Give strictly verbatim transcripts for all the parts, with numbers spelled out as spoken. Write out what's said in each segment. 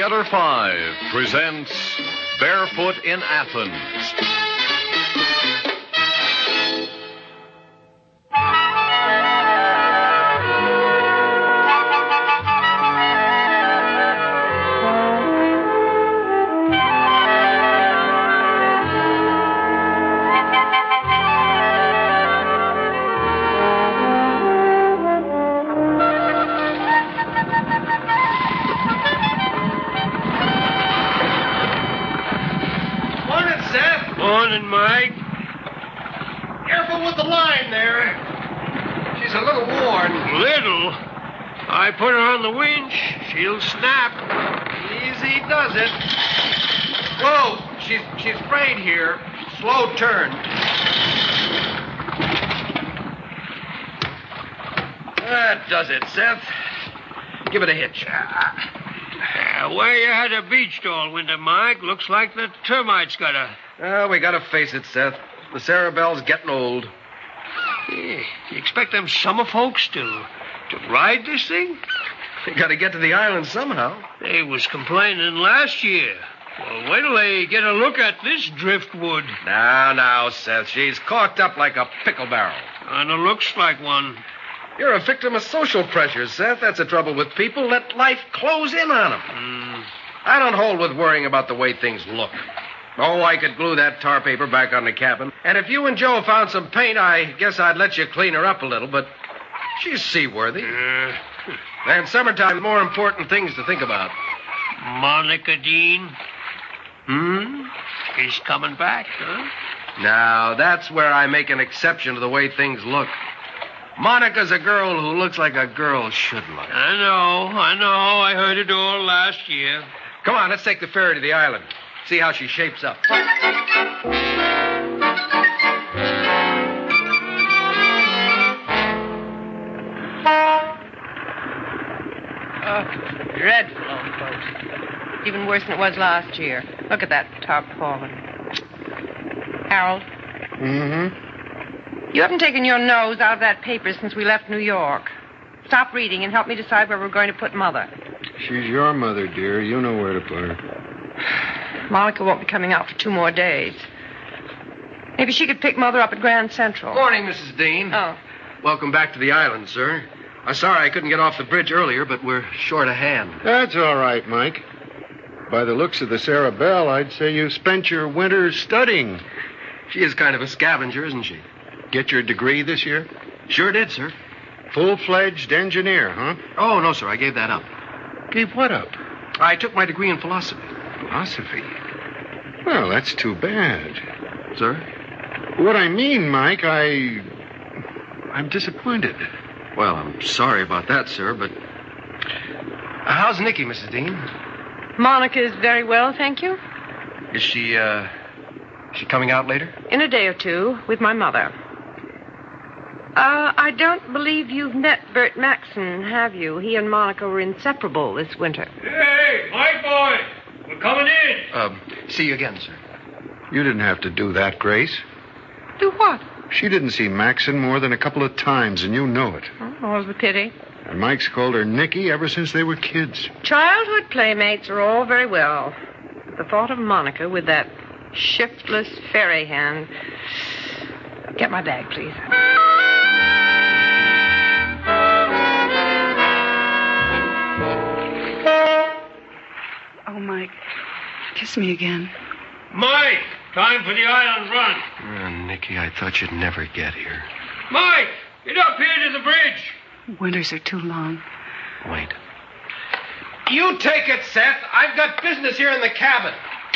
Theater five presents Barefoot in Athens. Morning, Mike. Careful with the line there. She's a little worn. Little? I put her on the winch. She'll snap. Easy does it. Whoa, she's she's frayed here. Slow turn. That does it, Seth. Give it a hitch. Uh, where you had a beach all winter, Mike, looks like the termites got her. Well, we gotta face it, Seth. The Sarah Bell's getting old. Yeah, you expect them summer folks to to ride this thing? We gotta get to the island somehow. They was complaining last year. Well, wait till they get a look at this driftwood. Now, now, Seth. She's corked up like a pickle barrel. And it looks like one. You're a victim of social pressures, Seth. That's the trouble with people. Let life close in on them. Mm. I don't hold with worrying about the way things look. Oh, I could glue that tar paper back on the cabin. And if you and Joe found some paint, I guess I'd let you clean her up a little, but she's seaworthy. Uh, And summertime, more important things to think about. Monica Dean. Hmm? She's coming back, huh? Now, that's where I make an exception to the way things look. Monica's a girl who looks like a girl should look. I know, I know. I heard it all last year. Come on, let's take the ferry to the island. See how she shapes up. Oh, dreadful old folks. Even worse than it was last year. Look at that top falling. Harold, Mm-hmm. you haven't taken your nose out of that paper since we left New York. Stop reading and help me decide where we're going to put Mother. She's your mother, dear. You know where to put her. Monica won't be coming out for two more days. Maybe she could pick Mother up at Grand Central. Morning, Missus Dean. Oh. Welcome back to the island, sir. I'm sorry I couldn't get off the bridge earlier, but we're short of hand. That's all right, Mike. By the looks of the Sarah Bell, I'd say you spent your winter studying. She is kind of a scavenger, isn't she? Get your degree this year? Sure did, sir. Full-fledged engineer, huh? Oh, no, sir. I gave that up. Gave what up? I took my degree in philosophy. Philosophy? Well, that's too bad. Sir? What I mean, Mike, I... I'm disappointed. Well, I'm sorry about that, sir, but... Uh, how's Nikki, Missus Dean? Monica is very well, thank you. Is she, uh... Is she coming out later? In a day or two, with my mother. Uh, I don't believe you've met Bert Maxon, have you? He and Monica were inseparable this winter. Hey, Mike boy, we're coming in. Um, see you again, sir. You didn't have to do that, Grace. Do what? She didn't see Maxon more than a couple of times, and you know it. Oh, more's the pity. And Mike's called her Nikki ever since they were kids. Childhood playmates are all very well. But the thought of Monica with that shiftless fairy hand... Get my bag, please. Oh, Mike, kiss me again. Mike, time for the island run. Oh, Nikki, I thought you'd never get here. Mike, get up here to the bridge. Winters are too long. Wait. You take it, Seth. I've got business here in the cabin.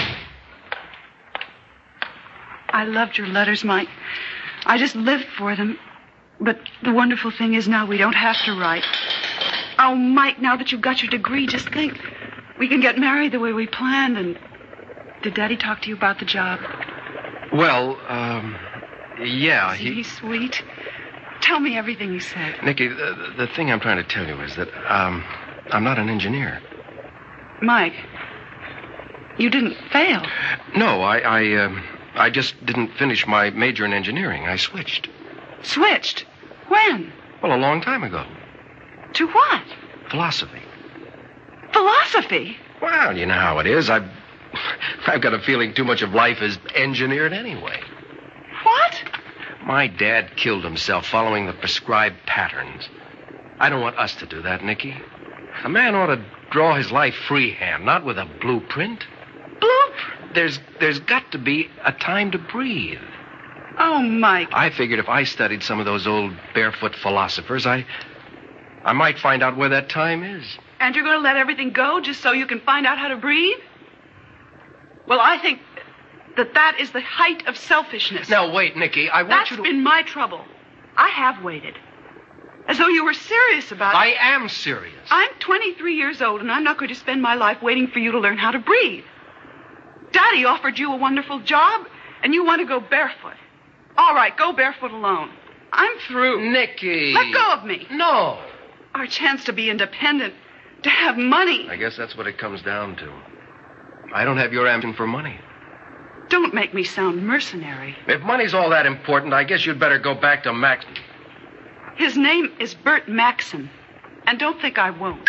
I loved your letters, Mike. I just lived for them. But the wonderful thing is now we don't have to write. Oh, Mike, now that you've got your degree, just think. We can get married the way we planned, and... Did Daddy talk to you about the job? Well, um... yeah, Isn't he... he sweet? Tell me everything he said. Nikki, the, the thing I'm trying to tell you is that, um... I'm not an engineer. Mike, you didn't fail. No, I... I, um... I just didn't finish my major in engineering. I switched. Switched? When? Well, a long time ago. To what? Philosophy. Philosophy? Well, you know how it is. I've, I've got a feeling too much of life is engineered anyway. What? My dad killed himself following the prescribed patterns. I don't want us to do that, Nicky. A man ought to draw his life freehand, not with a blueprint. Blueprint? There's, there's got to be a time to breathe. Oh, Mike. I figured if I studied some of those old barefoot philosophers, I, I might find out where that time is. And you're going to let everything go just so you can find out how to breathe? Well, I think that that is the height of selfishness. Now, wait, Nicky. I want That's you to... been my trouble. I have waited. As though you were serious about it. I am serious. I'm twenty-three years old, and I'm not going to spend my life waiting for you to learn how to breathe. Daddy offered you a wonderful job, and you want to go barefoot. All right, go barefoot alone. I'm through. Nicky. Let go of me. No. Our chance to be independent, to have money. I guess that's what it comes down to. I don't have your ambition for money. Don't make me sound mercenary. If money's all that important, I guess you'd better go back to Maxon. His name is Bert Maxon. And don't think I won't.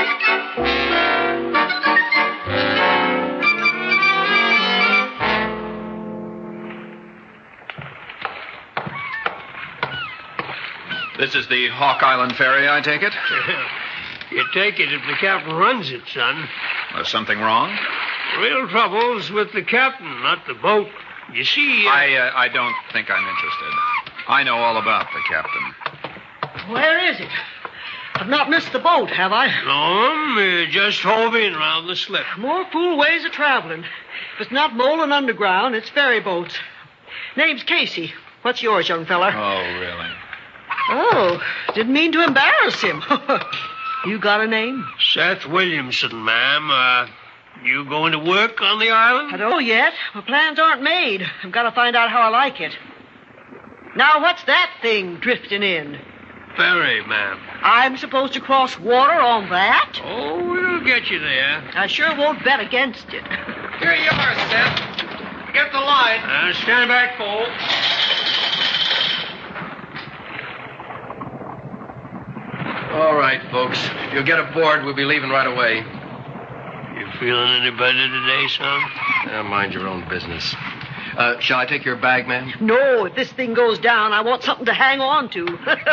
This is the Hawk Island ferry, I take it? You take it if the captain runs it, son. There's something wrong? Real trouble's with the captain, not the boat. You see... Uh... I, uh, I don't think I'm interested. I know all about the captain. Where is it? I've not missed the boat, have I? No, uh, just hove in round the slip. More fool ways of traveling. If it's not Moline Underground, it's ferry boats. Name's Casey. What's yours, young fella? Oh, really? Oh, didn't mean to embarrass him. You got a name? Seth Williamson, ma'am. Uh, you going to work on the island? I don't know yet. My plans aren't made. I've got to find out how I like it. Now, what's that thing drifting in? Ferry, ma'am. I'm supposed to cross water on that? Oh, we'll get you there. I sure won't bet against it. Here you are, Seth. Get the line. Uh, stand back, Cole. All right, folks. If you'll get aboard, we'll be leaving right away. You feeling any better today, son? Uh, mind your own business. Uh, shall I take your bag, ma'am? No, if this thing goes down, I want something to hang on to.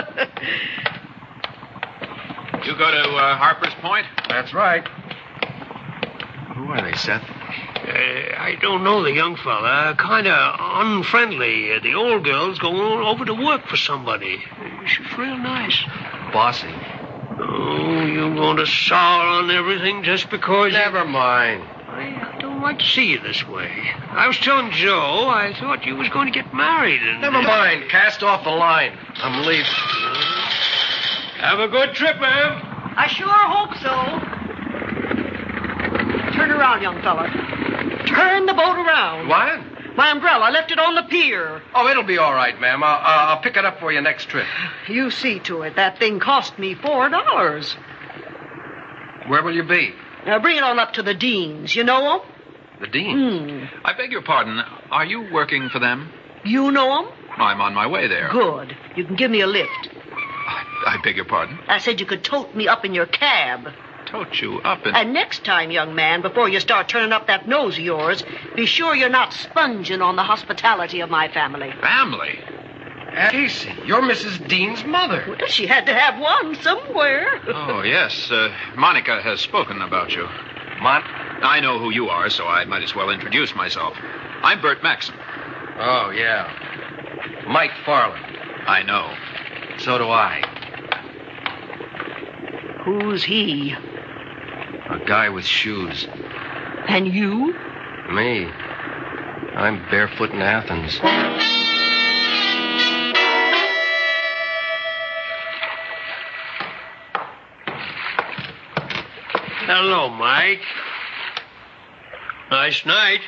You go to uh, Harper's Point? That's right. Who are they, Seth? Uh, I don't know the young fella. Kind of unfriendly. Uh, the old girl's going over to work for somebody. She's real nice. Bossy. Oh, you going to sour on everything just because Never you... mind. I don't like to see you this way. I was telling Joe I thought you was going to get married and... Never mind. Cast off the line. I'm leaving. Have a good trip, ma'am. I sure hope so. Turn around, young fella. Turn the boat around. What? My umbrella, I left it on the pier. Oh, it'll be all right, ma'am. I'll, uh, I'll pick it up for you next trip. You see to it. That thing cost me four dollars. Where will you be? Now, bring it on up to the Deans. You know 'em? The Dean. Hmm. I beg your pardon. Are you working for them? You know 'em? I'm on my way there. Good. You can give me a lift. I, I beg your pardon? I said you could tote me up in your cab. Tote you up and... And next time, young man, before you start turning up that nose of yours, be sure you're not sponging on the hospitality of my family. Family? Casey, you're Missus Dean's mother. Well, she had to have one somewhere. Oh, yes. Uh, Monica has spoken about you. Mon? I know who you are, so I might as well introduce myself. I'm Bert Maxon. Oh, yeah. Mike Farland. I know. So do I. Who's he? A guy with shoes. And you? Me. I'm barefoot in Athens. Hello, Mike. Nice night.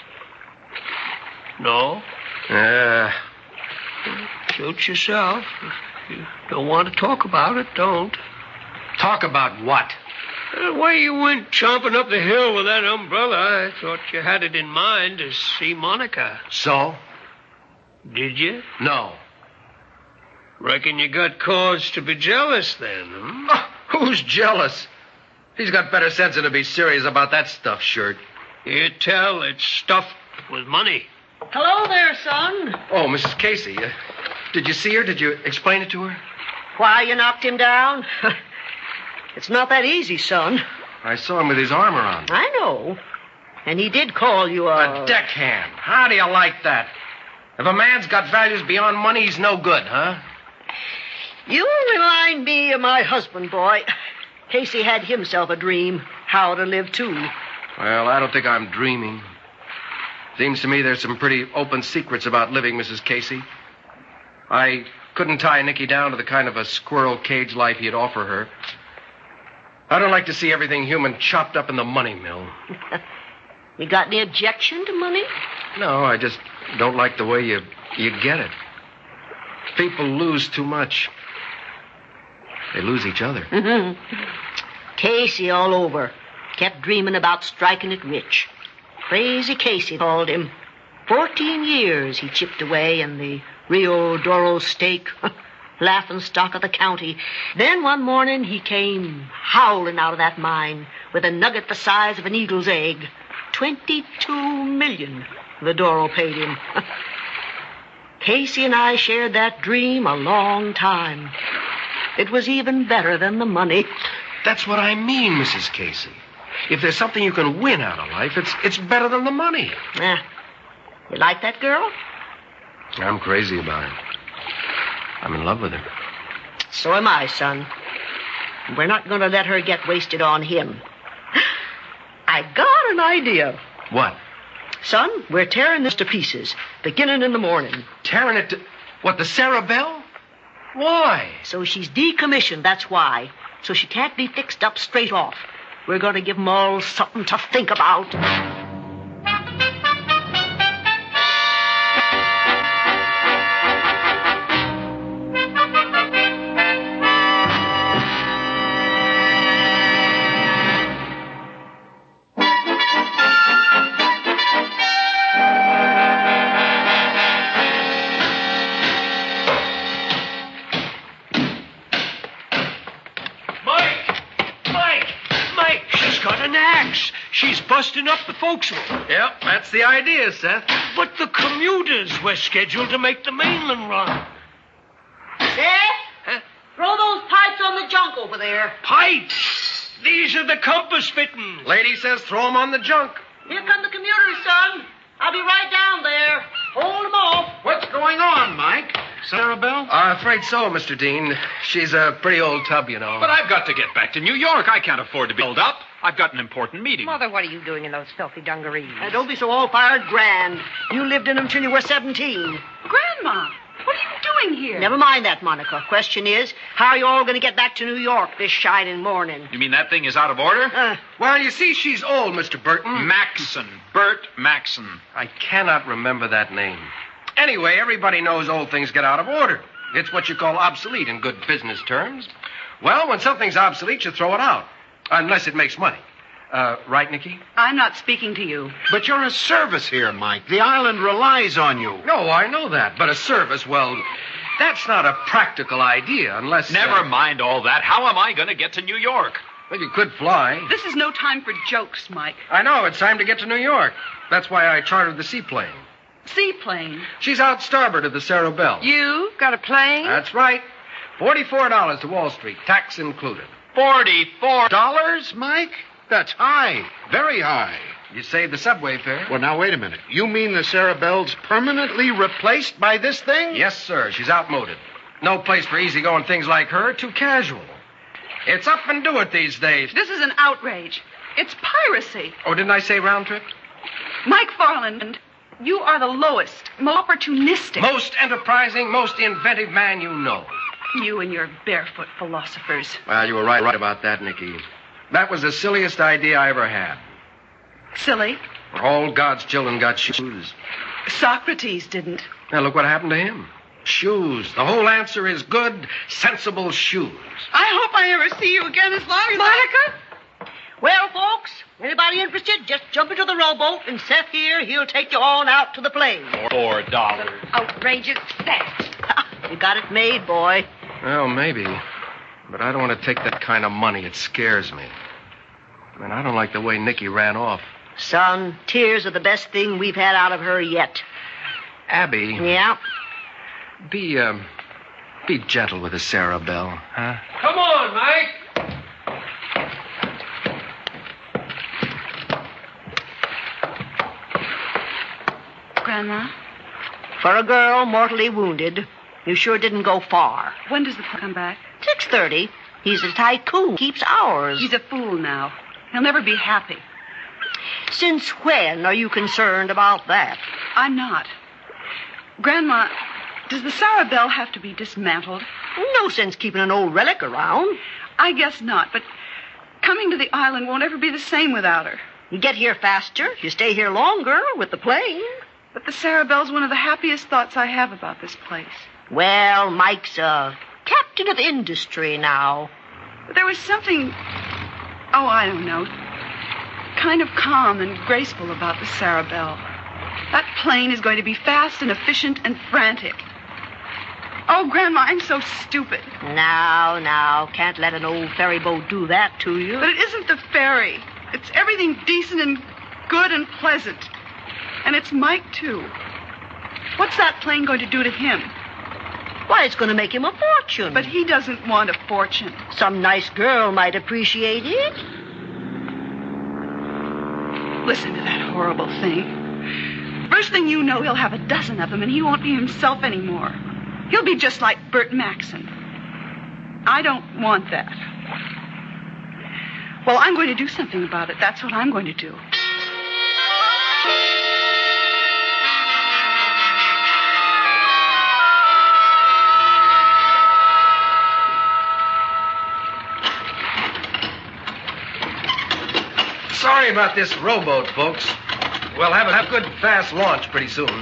No? Uh, Suit yourself. If you don't want to talk about it, don't. talk about what? The way you went chomping up the hill with that umbrella, I thought you had it in mind to see Monica. So? Did you? No. Reckon you got cause to be jealous then, hmm? Oh, who's jealous? He's got better sense than to be serious about that stuff shirt. You tell it's stuffed with money. Hello there, son. Oh, Missus Casey, uh, did you see her? Did you explain it to her? Why you knocked him down? It's not that easy, son. I saw him with his arm around. I know. And he did call you a... A deckhand. How do you like that? If a man's got values beyond money, he's no good, huh? You remind me of my husband, boy. Casey had himself a dream, how to live, too. Well, I don't think I'm dreaming. Seems to me there's some pretty open secrets about living, Missus Casey. I couldn't tie Nicky down to the kind of a squirrel cage life he'd offer her. I don't like to see everything human chopped up in the money mill. You got any objection to money? No, I just don't like the way you, you get it. People lose too much. They lose each other. Mm-hmm. Casey all over. Kept dreaming about striking it rich. Crazy Casey called him. Fourteen years he chipped away in the Rio Doro stake. Laughing stock of the county. Then one morning he came howling out of that mine with a nugget the size of an eagle's egg. Twenty-two million the Doro paid him. Casey and I shared that dream a long time. It was even better than the money. That's what I mean, Missus Casey. If there's something you can win out of life, it's it's better than the money. Eh, you like that girl? I'm crazy about her. I'm in love with her. So am I, son. We're not going to let her get wasted on him. I got an idea. What? Son, we're tearing this to pieces, beginning in the morning. Tearing it to... What, the Sarah Bell? Why? So she's decommissioned, that's why. So she can't be fixed up straight off. We're going to give 'em all something to think about. She's busting up the forecastle. Yep, that's the idea, Seth. But the commuters were scheduled to make the mainland run. Seth? Huh? Throw those pipes on the junk over there. Pipes? These are the compass fittings. Lady says throw them on the junk. Here come the commuters, son. I'll be right down there. Hold them off. What's going on, Mike? Sarah Bell? I'm afraid so, Mister Dean. She's a pretty old tub, you know. But I've got to get back to New York. I can't afford to be held up. I've got an important meeting. Mother, what are you doing in those filthy dungarees? Uh, don't be so all-fired grand. You lived in them till you were seventeen. Grandma, what are you doing here? Never mind that, Monica. Question is, how are you all going to get back to New York this shining morning? You mean that thing is out of order? Uh, well, you see, she's old, Mister Burton. Maxson. Bert Maxson. I cannot remember that name. Anyway, everybody knows old things get out of order. It's what you call obsolete in good business terms. Well, when something's obsolete, you throw it out. Unless it makes money. Uh, right, Nicky? I'm not speaking to you. But you're a service here, Mike. The island relies on you. No, I know that. But a service, well, that's not a practical idea unless... Never uh, mind all that. How am I going to get to New York? Well, you could fly. This is no time for jokes, Mike. I know. It's time to get to New York. That's why I chartered the seaplane. Seaplane? She's out starboard of the Sarah Bell. You got a plane? That's right. forty-four dollars to Wall Street, tax included. Forty-four Dollars, Mike? That's high. Very high. You saved the subway fare. Well, now, wait a minute. You mean the Sarah Bell's permanently replaced by this thing? Yes, sir. She's outmoded. No place for easygoing things like her. Too casual. It's up and do it these days. This is an outrage. It's piracy. Oh, didn't I say round trip? Mike Farland, you are the lowest, most opportunistic. Most enterprising, most inventive man you know. You and your barefoot philosophers. Well, you were right, right about that, Nicky. That was the silliest idea I ever had. Silly? All God's children got shoes. Socrates didn't. Now, look what happened to him. Shoes. The whole answer is good, sensible shoes. I hope I ever see you again as long as... Monica? Well, folks, anybody interested, just jump into the rowboat, and Seth here, he'll take you on out to the plane. Four dollars. Outrageous Seth. You got it made, boy. Well, maybe. But I don't want to take that kind of money. It scares me. And I don't like the way Nicky ran off. Son, tears are the best thing we've had out of her yet. Abby. Yeah? Be, um, be gentle with the Sarah Bell, huh? Come on, Mike. Grandma, For a girl mortally wounded, you sure didn't go far. when does the p- come back? six thirty. He's a tycoon. Keeps hours. He's a fool now. He'll never be happy. Since when are you concerned about that? I'm not. Grandma, does the Sarah Bell have to be dismantled? No sense keeping an old relic around. I guess not, but coming to the island won't ever be the same without her. You get here faster. You stay here longer with the plane. But the Sarah Bell's one of the happiest thoughts I have about this place. Well, Mike's a captain of industry now. But there was something, oh, I don't know, kind of calm and graceful about the Sarah Bell. That plane is going to be fast and efficient and frantic. Oh, Grandma, I'm so stupid. Now, now, can't let an old ferry boat do that to you. But it isn't the ferry. It's everything decent and good and pleasant. And it's Mike, too. What's that plane going to do to him? Why, it's going to make him a fortune. But he doesn't want a fortune. Some nice girl might appreciate it. Listen to that horrible thing. First thing you know, he'll have a dozen of them, and he won't be himself anymore. He'll be just like Bert Maxon. I don't want that. Well, I'm going to do something about it. That's what I'm going to do. Sorry about this rowboat, folks. We'll have a have good, fast launch pretty soon.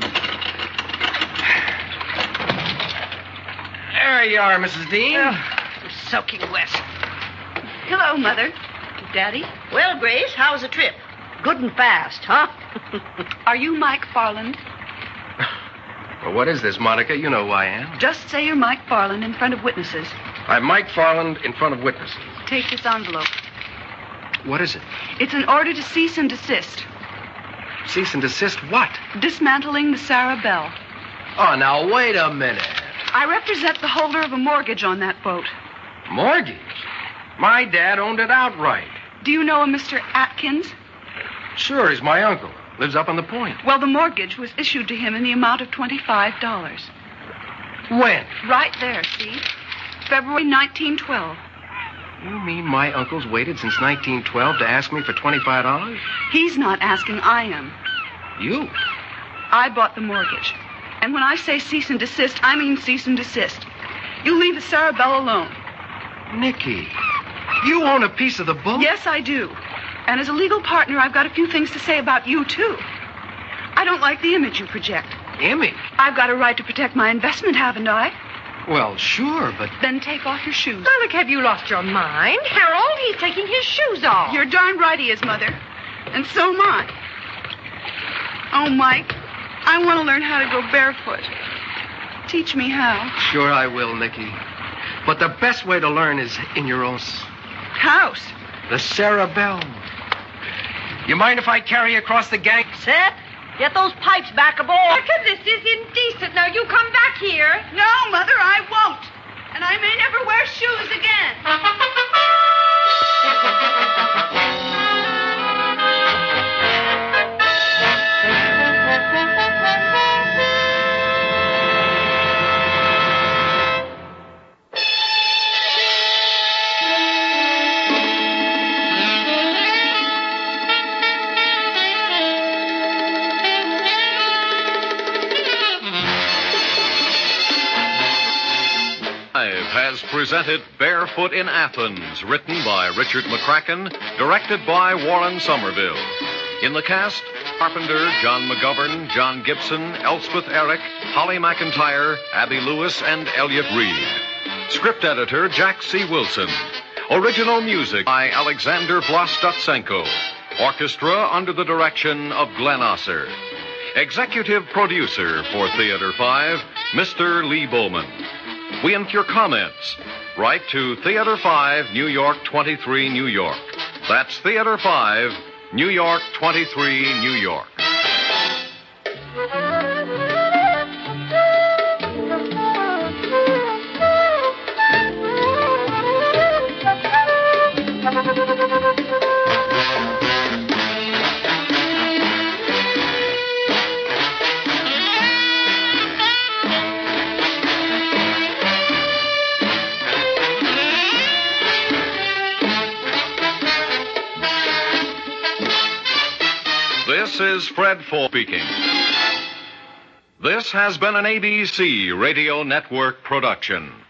There you are, Missus Dean. Oh, I'm soaking wet. Hello, Mother. Daddy. Well, Grace, how's the trip? Good and fast, huh? Are you Mike Farland? Well, what is this, Monica? You know who I am. Just say you're Mike Farland in front of witnesses. I'm Mike Farland in front of witnesses. Take this envelope. What is it? It's an order to cease and desist. Cease and desist what? Dismantling the Sarah Bell. Oh, now, wait a minute. I represent the holder of a mortgage on that boat. Mortgage? My dad owned it outright. Do you know a Mister Atkins? Sure, he's my uncle. Lives up on the point. Well, the mortgage was issued to him in the amount of twenty-five dollars. When? Right there, see? February nineteen twelve. You mean my uncle's waited since nineteen twelve to ask me for twenty-five dollars? He's not asking, I am. You? I bought the mortgage. And when I say cease and desist, I mean cease and desist. You leave the Sarah Bell alone. Nicky, you own a piece of the boat? Yes, I do. And as a legal partner, I've got a few things to say about you, too. I don't like the image you project. Image? I've got a right to protect my investment, haven't I? Well, sure, but... Then take off your shoes. Look, have you lost your mind? Harold, he's taking his shoes off. You're darn right he is, Mother. And so am I. Oh, Mike, I want to learn how to go barefoot. Teach me how. Sure I will, Nicky. But the best way to learn is in your own... s- House. The Sarah Bell. You mind if I carry you across the gang? Seth, get those pipes back aboard. Becca, this is indecent. Now, you come back here. No, Mother, I won't. And I may never wear shoes again. Has presented Barefoot in Athens, written by Richard McCracken, directed by Warren Somerville. In the cast, Carpenter, John McGovern, John Gibson, Elspeth Eric, Holly McIntyre, Abby Lewis, and Elliot Reed. Script editor, Jack C. Wilson. Original music by Alexander Vlastotsenko. Orchestra under the direction of Glenn Osser. Executive producer for Theater five, Mister Lee Bowman. We invite your comments. Write to Theater five, New York twenty-three, New York. That's Theater five, New York twenty-three, New York. This is Fred Ford speaking. This has been an A B C Radio Network production.